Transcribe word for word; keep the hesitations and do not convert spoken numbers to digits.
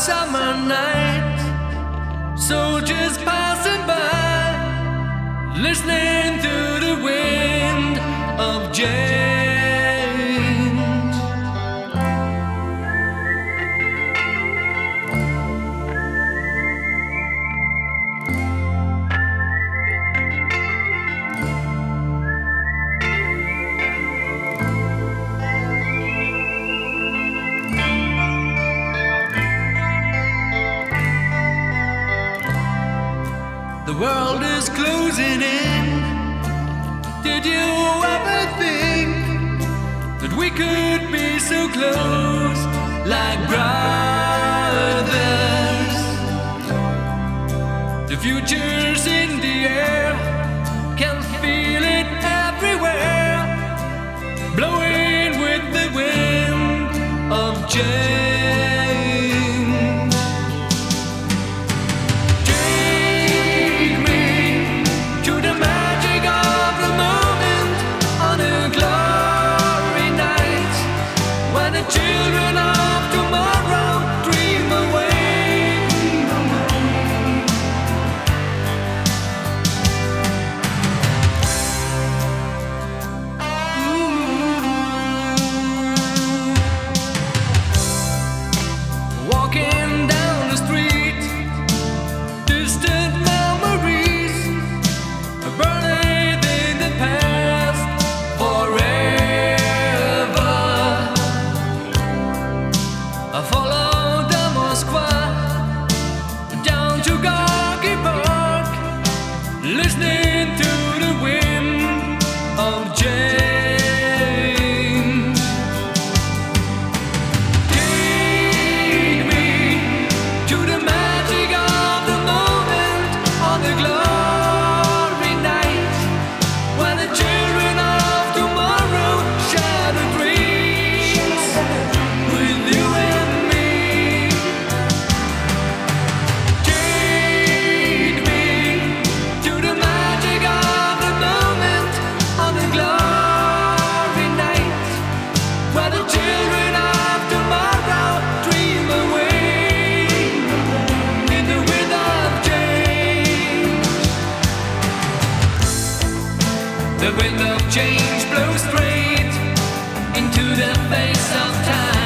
summer night, soldiers passing by, listening to the wind of change. The world is closing in. Did you ever think that we could be so close, like brothers? The future's in the air, can feel it everywhere, blowing with the wind of change. Children of tomorrow dream away. Walking down the street, distant memories are buried in the past forever. I follow the Moskva down to Gorky Park, listening to the wind of change. Take me to the magic of the moment on the glory night, when the children of tomorrow share the dreams with you and the wind of change blows straight into the face of time.